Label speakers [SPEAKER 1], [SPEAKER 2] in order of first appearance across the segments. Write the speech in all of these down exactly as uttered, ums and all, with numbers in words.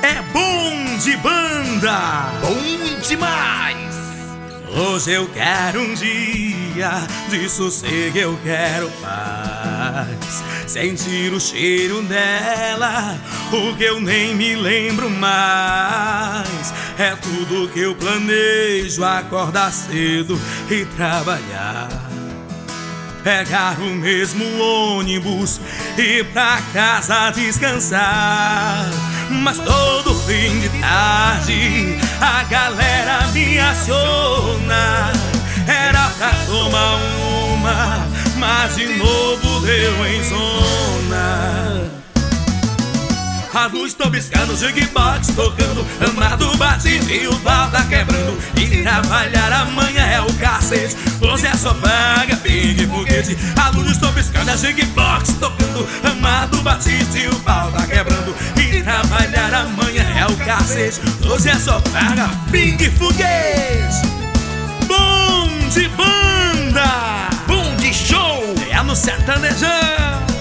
[SPEAKER 1] é bom de banda.
[SPEAKER 2] Bom demais!
[SPEAKER 1] Hoje eu quero um dia de sossego, eu quero paz. Sentir o cheiro dela, o que eu nem me lembro mais. É tudo que eu planejo, acordar cedo e trabalhar. Pegar o mesmo ônibus e ir pra casa descansar. Mas todo fim de tarde a galera me aciona. Era pra tomar uma, mas de novo deu em zona. A luz tô piscando, jukebox tocando, amado batido e o pau tá quebrando. E trabalhar amanhã é o cacete, hoje é só vaga, pingue, foguete. A luz tô piscando, a jukebox tocando, amado batido e o pau tá quebrando. E trabalhar amanhã é o cacete, hoje é só vaga, pingue, foguete. Bom de banda,
[SPEAKER 2] bom de show,
[SPEAKER 1] é no sertanejão.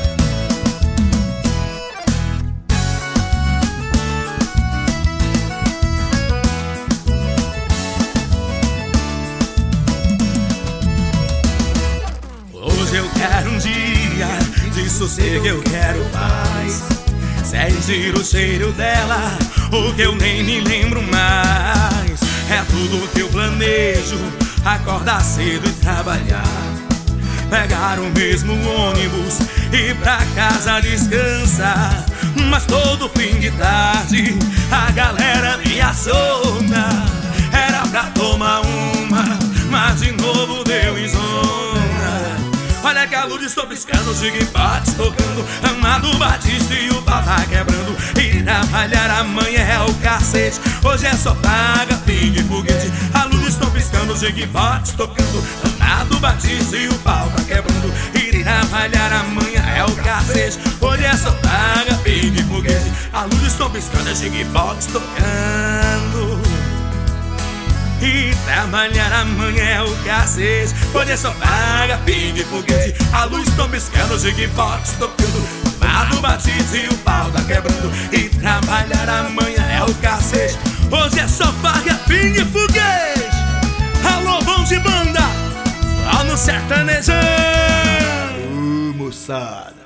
[SPEAKER 1] Hoje eu quero um dia de sossego, eu quero paz. Sentir o cheiro dela, o que eu nem me lembro mais. É tudo que eu planejo, acordar cedo e trabalhar. Pegar o mesmo ônibus e ir pra casa descansar. Mas todo fim de tarde a galera me aciona. Era pra tomar uma, mas de novo deu em zona. Olha que a luz estou piscando, jukebox tocando, amado batista e o pau tá quebrando. E trabalhar amanhã é o cacete, hoje é só paga, pingue, foguete. A luz estou piscando, jukebox tocando, amado batista e o pau tá quebrando. E trabalhar amanhã é o cacete, hoje é só paga, pingue, foguete. A luz estou piscando, jukebox tocando. E trabalhar amanhã é o cacete, hoje é só vaga, pingue, foguete. A luz tô piscando, jukebox tocando, amado batido e o pau tá quebrando. E trabalhar amanhã é o cacete, hoje é só vaga, pingue, foguete. Alô, bom de banda, lá no sertanejão.
[SPEAKER 2] Ô, moçada.